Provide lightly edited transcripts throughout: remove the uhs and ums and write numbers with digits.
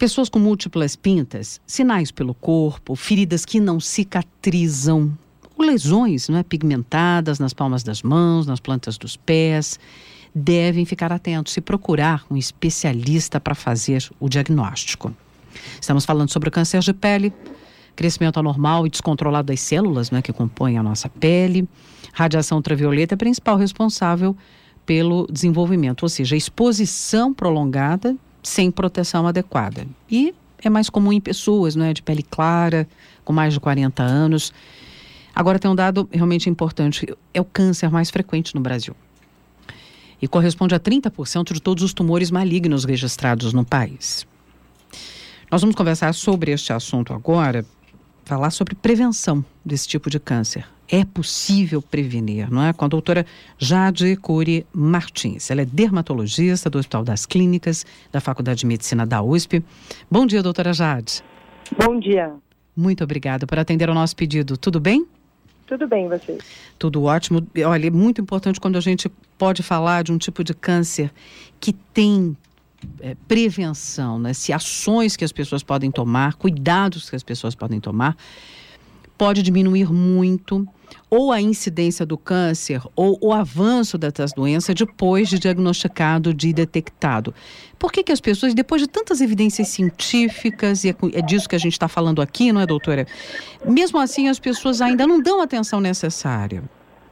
Pessoas com múltiplas pintas, sinais pelo corpo, feridas que não cicatrizam, ou lesões, não é, pigmentadas nas palmas das mãos, nas plantas dos pés, devem ficar atentos e procurar um especialista para fazer o diagnóstico. Estamos falando sobre o câncer de pele, crescimento anormal e descontrolado das células, né, que compõem a nossa pele. Radiação ultravioleta é a principal responsável pelo desenvolvimento, ou seja, a exposição prolongada sem proteção adequada. E é mais comum em pessoas, né, de pele clara, com mais de 40 anos. Agora tem um dado realmente importante, é o câncer mais frequente no Brasil. E corresponde a 30% de todos os tumores malignos registrados no país. Nós vamos conversar sobre este assunto agora, falar sobre prevenção desse tipo de câncer. É possível prevenir, não é? Com a doutora Jade Cury Martins. Ela é dermatologista do Hospital das Clínicas, da Faculdade de Medicina da USP. Bom dia, doutora Jade. Bom dia. Muito obrigada por atender ao nosso pedido. Tudo bem? Tudo bem, você? Tudo ótimo. Olha, é muito importante quando a gente pode falar de um tipo de câncer que tem prevenção, né? Se ações que as pessoas podem tomar, cuidados que as pessoas podem tomar, pode diminuir muito ou a incidência do câncer ou o avanço dessas doenças depois de diagnosticado, de detectado. Por que as pessoas, depois de tantas evidências científicas, e é disso que a gente está falando aqui, não é, doutora? Mesmo assim, as pessoas ainda não dão a atenção necessária.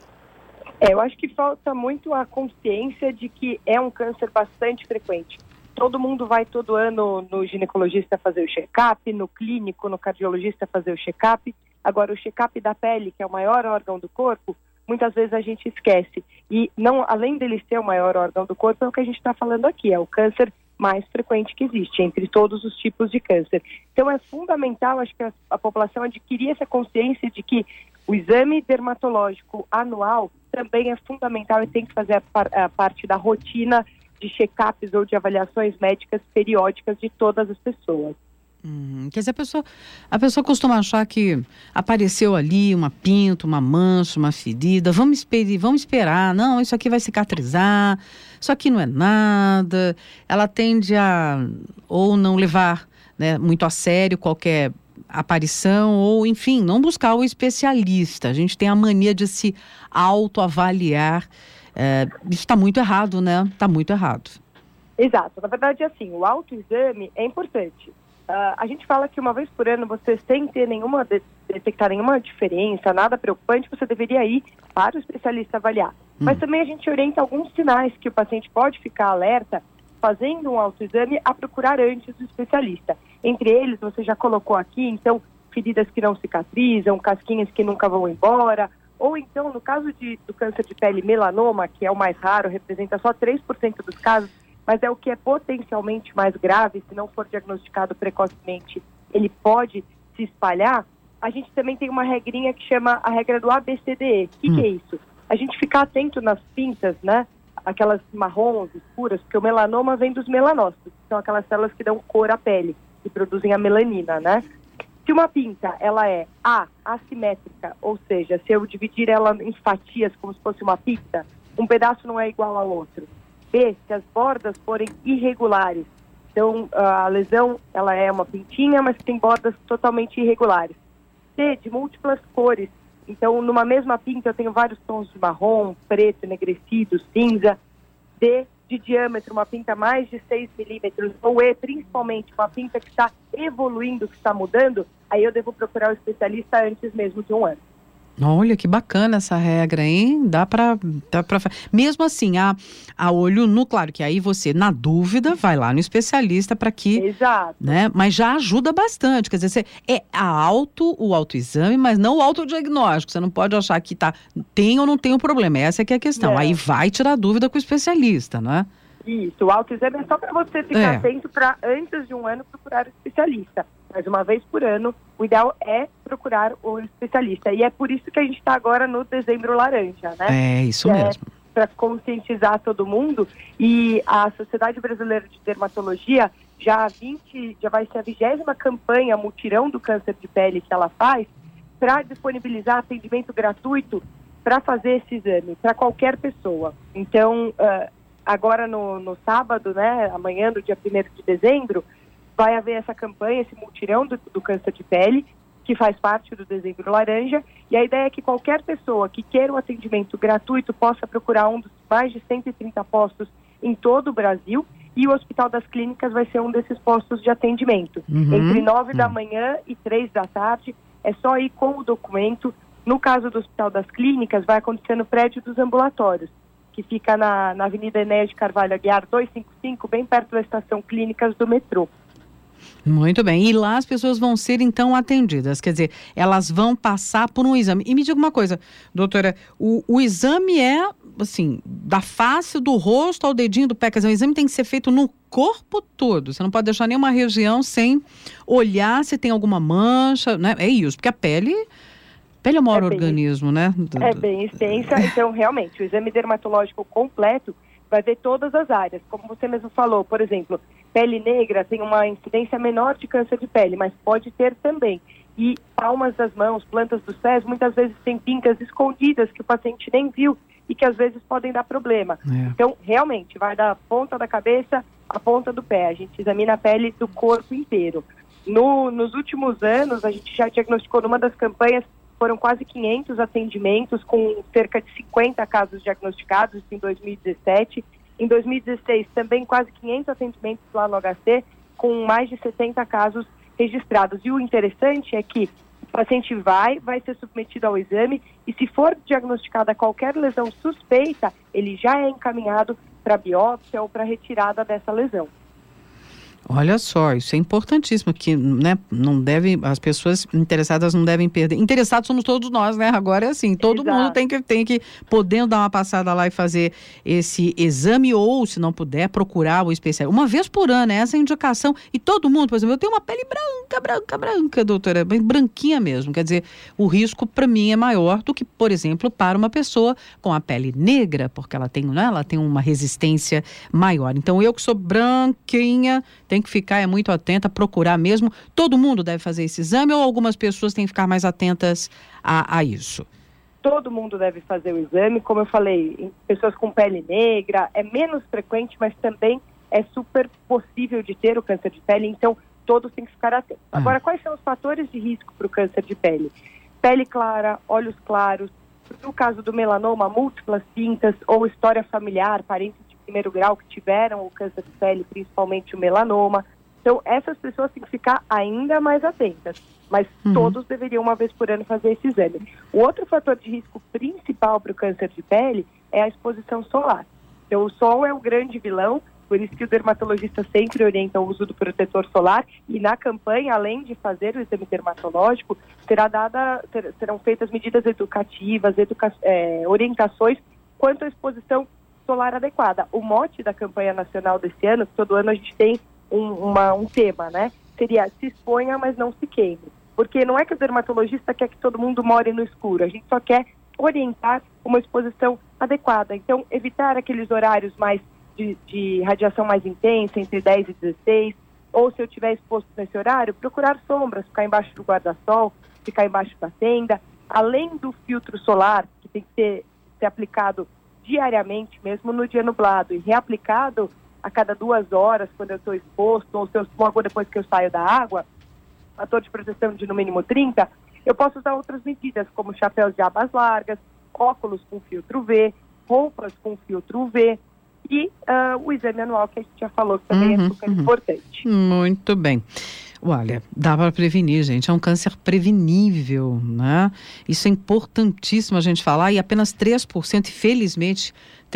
Eu acho que falta muito a consciência de que é um câncer bastante frequente. Todo mundo vai todo ano no ginecologista fazer o check-up, no clínico, no cardiologista fazer o check-up. Agora, o check-up da pele, que é o maior órgão do corpo, muitas vezes a gente esquece. E não, além dele ser o maior órgão do corpo, é o que a gente está falando aqui, é o câncer mais frequente que existe, entre todos os tipos de câncer. Então, é fundamental, acho que a população adquirir essa consciência de que o exame dermatológico anual também é fundamental e tem que fazer a parte da rotina de check-ups ou de avaliações médicas periódicas de todas as pessoas. Quer dizer, a pessoa costuma achar que apareceu ali uma pinta, uma mancha, uma ferida, vamos esperar, não, isso aqui vai cicatrizar, isso aqui não é nada. Ela tende a ou não levar, né, muito a sério qualquer aparição ou, enfim, não buscar o especialista. A gente tem a mania de se autoavaliar. Isso está muito errado, né? Está muito errado. Exato. Na verdade, assim, o autoexame é importante. A gente fala que uma vez por ano, você sem ter detectar nenhuma diferença, nada preocupante, você deveria ir para o especialista avaliar. Mas também a gente orienta alguns sinais que o paciente pode ficar alerta, fazendo um autoexame, a procurar antes do especialista. Entre eles, você já colocou aqui, então, feridas que não cicatrizam, casquinhas que nunca vão embora, ou então, no caso do câncer de pele melanoma, que é o mais raro, representa só 3% dos casos, mas é o que é potencialmente mais grave, se não for diagnosticado precocemente, ele pode se espalhar. A gente também tem uma regrinha que chama a regra do ABCDE. O que é isso? A gente ficar atento nas pintas, né? Aquelas marrons escuras, porque o melanoma vem dos melanócitos, que são aquelas células que dão cor à pele, que produzem a melanina, né? Se uma pinta, ela é assimétrica, ou seja, se eu dividir ela em fatias como se fosse uma pizza, um pedaço não é igual ao outro. B, se as bordas forem irregulares. Então, a lesão, ela é uma pintinha, mas tem bordas totalmente irregulares. C, de múltiplas cores. Então, numa mesma pinta, eu tenho vários tons de marrom, preto, enegrecido, cinza. D, de diâmetro, uma pinta mais de 6 milímetros. Ou E, principalmente, uma pinta que está evoluindo, que está mudando, aí eu devo procurar o especialista antes mesmo de um ano. Olha, que bacana essa regra, hein? Dá pra mesmo assim, a olho nu, claro que aí você, na dúvida, vai lá no especialista para que... Exato. Né? Mas já ajuda bastante, quer dizer, o autoexame, mas não o autodiagnóstico. Você não pode achar que tem ou não tem um problema, essa é que é a questão. Aí vai tirar dúvida com o especialista, né? Isso, o autoexame é só para você ficar atento para, antes de um ano, procurar o especialista. Mas uma vez por ano, o ideal é procurar o especialista. E é por isso que a gente está agora no Dezembro Laranja, né? É, isso mesmo. Para conscientizar todo mundo. E a Sociedade Brasileira de Dermatologia já vai ser a 20ª campanha mutirão do câncer de pele que ela faz para disponibilizar atendimento gratuito para fazer esse exame para qualquer pessoa. Então, agora no sábado, né, amanhã, no dia 1º de dezembro, vai haver essa campanha, esse mutirão do câncer de pele, que faz parte do Dezembro Laranja, e a ideia é que qualquer pessoa que queira um atendimento gratuito possa procurar um dos mais de 130 postos em todo o Brasil, e o Hospital das Clínicas vai ser um desses postos de atendimento. Entre 9 da manhã e 3 da tarde, é só ir com o documento. No caso do Hospital das Clínicas, vai acontecer no prédio dos ambulatórios, que fica na Avenida Enéas de Carvalho Aguiar 255, bem perto da estação Clínicas do metrô. Muito bem. E lá as pessoas vão ser, então, atendidas. Quer dizer, elas vão passar por um exame. E me diga uma coisa, doutora, o exame é, assim, da face, do rosto ao dedinho do pé. Quer dizer, o exame tem que ser feito no corpo todo. Você não pode deixar nenhuma região sem olhar se tem alguma mancha, né? É isso, porque a pele é o maior organismo, né? É bem extensa. Então, realmente, o exame dermatológico completo vai ver todas as áreas. Como você mesmo falou, por exemplo, pele negra tem uma incidência menor de câncer de pele, mas pode ter também. E palmas das mãos, plantas dos pés, muitas vezes tem pincas escondidas que o paciente nem viu e que às vezes podem dar problema. Então, realmente, vai da ponta da cabeça à ponta do pé. A gente examina a pele do corpo inteiro. Nos últimos anos, a gente já diagnosticou numa das campanhas, foram quase 500 atendimentos, com cerca de 50 casos diagnosticados em 2017. Em 2016, também quase 500 atendimentos lá no HC, com mais de 70 casos registrados. E o interessante é que o paciente vai ser submetido ao exame e, se for diagnosticada qualquer lesão suspeita, ele já é encaminhado para biópsia ou para retirada dessa lesão. Olha só, isso é importantíssimo, que, né, não deve, as pessoas interessadas não devem perder. Interessados somos todos nós, né? Agora é assim, todo mundo tem que, podendo dar uma passada lá e fazer esse exame, ou, se não puder, procurar o especialista. Uma vez por ano, essa é a indicação. E todo mundo, por exemplo, eu tenho uma pele branca, doutora, bem branquinha mesmo. Quer dizer, o risco para mim é maior do que, por exemplo, para uma pessoa com a pele negra, porque ela tem, né, ela tem uma resistência maior. Então, eu que sou branquinha, tem que ficar muito atenta, procurar mesmo. Todo mundo deve fazer esse exame ou algumas pessoas têm que ficar mais atentas a isso? Todo mundo deve fazer o exame. Como eu falei, em pessoas com pele negra é menos frequente, mas também é super possível de ter o câncer de pele, então todos têm que ficar atentos. Agora, quais são os fatores de risco para o câncer de pele? Pele clara, olhos claros, no caso do melanoma, múltiplas pintas ou história familiar, parentes de primeiro grau que tiveram o câncer de pele, principalmente o melanoma. Então, essas pessoas têm que ficar ainda mais atentas, mas todos deveriam uma vez por ano fazer esse exame. O outro fator de risco principal para o câncer de pele é a exposição solar. Então, o sol é o grande vilão, por isso que o dermatologista sempre orienta o uso do protetor solar, e na campanha, além de fazer o exame dermatológico, serão feitas medidas educativas, orientações quanto à exposição solar adequada. O mote da campanha nacional desse ano, que todo ano a gente tem um tema, né? Seria: se exponha, mas não se queime. Porque não é que o dermatologista quer que todo mundo more no escuro, a gente só quer orientar uma exposição adequada. Então, evitar aqueles horários mais de radiação mais intensa, entre 10 e 16, ou, se eu estiver exposto nesse horário, procurar sombras, ficar embaixo do guarda-sol, ficar embaixo da tenda. Além do filtro solar, que tem que ser aplicado diariamente, mesmo no dia nublado, e reaplicado a cada 2 horas, quando eu estou exposto, ou se eu logo depois que eu saio da água, fator de proteção de no mínimo 30, eu posso usar outras medidas, como chapéus de abas largas, óculos com filtro UV, roupas com filtro UV e o exame anual, que a gente já falou, que também é super importante. Muito bem. Olha, dá para prevenir, gente. É um câncer prevenível, né? Isso é importantíssimo a gente falar, e apenas 3%, felizmente,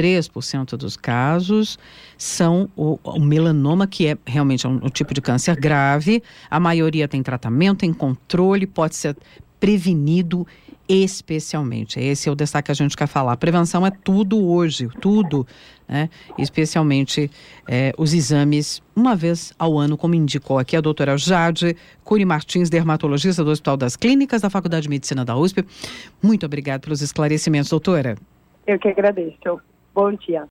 3% dos casos são o melanoma, que é realmente um tipo de câncer grave. A maioria tem tratamento, tem controle, pode ser prevenido especialmente. Esse é o destaque que a gente quer falar. Prevenção é tudo hoje, tudo, né? Especialmente os exames uma vez ao ano, como indicou aqui a doutora Jade Cury Martins, dermatologista do Hospital das Clínicas da Faculdade de Medicina da USP. Muito obrigada pelos esclarecimentos, doutora. Eu que agradeço. Bom dia.